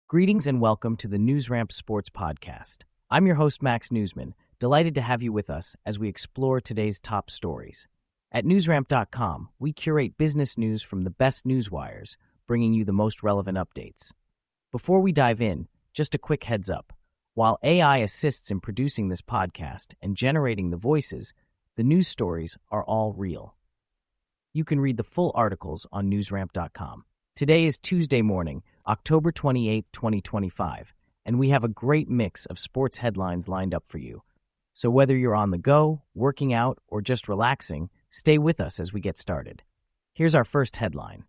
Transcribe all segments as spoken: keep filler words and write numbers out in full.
Greetings and welcome to the NewsRamp Sports Podcast. I'm your host, Max Newsman, delighted to have you with us as we explore today's top stories. At newsramp dot com, we curate business news from the best news wires, bringing you the most relevant updates. Before we dive in, just a quick heads up. While A I assists in producing this podcast and generating the voices, the news stories are all real. You can read the full articles on newsramp dot com. Today is Tuesday morning, October twenty-eighth, twenty twenty-five, and we have a great mix of sports headlines lined up for you. So whether you're on the go, working out, or just relaxing, stay with us as we get started. Here's our first headline.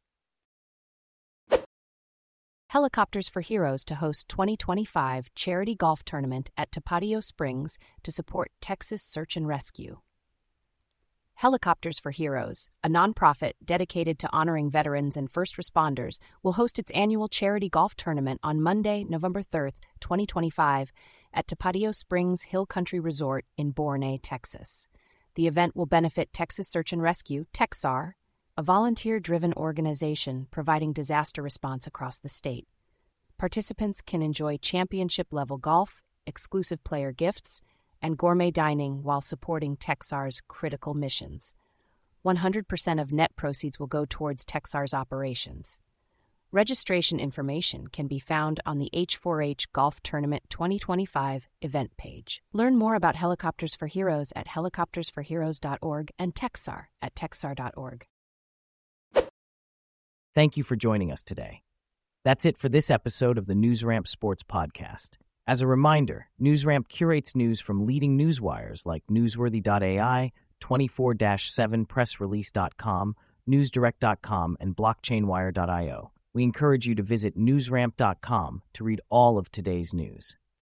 Helicopters for Heroes to host twenty twenty-five charity golf tournament at Tapatio Springs to support Texas Search and Rescue. Helicopters for Heroes, a nonprofit dedicated to honoring veterans and first responders, will host its annual charity golf tournament on Monday, November third, twenty twenty-five, at Tapatio Springs Hill Country Resort in Bornay, Texas. The event will benefit Texas Search and Rescue, TexSAR, a volunteer-driven organization providing disaster response across the state. Participants can enjoy championship-level golf, exclusive player gifts, and gourmet dining while supporting TexSAR's critical missions. one hundred percent of net proceeds will go towards TexSAR's operations. Registration information can be found on the H four H Golf Tournament twenty twenty-five event page. Learn more about Helicopters for Heroes at helicopters for heroes dot org and TexSAR at texsar dot org. Thank you for joining us today. That's it for this episode of the NewsRamp Sports Podcast. As a reminder, NewsRamp curates news from leading news wires like newsworthy dot A I, twenty-four dash seven press release dot com, newsdirect dot com, and blockchain wire dot io. We encourage you to visit newsramp dot com to read all of today's news.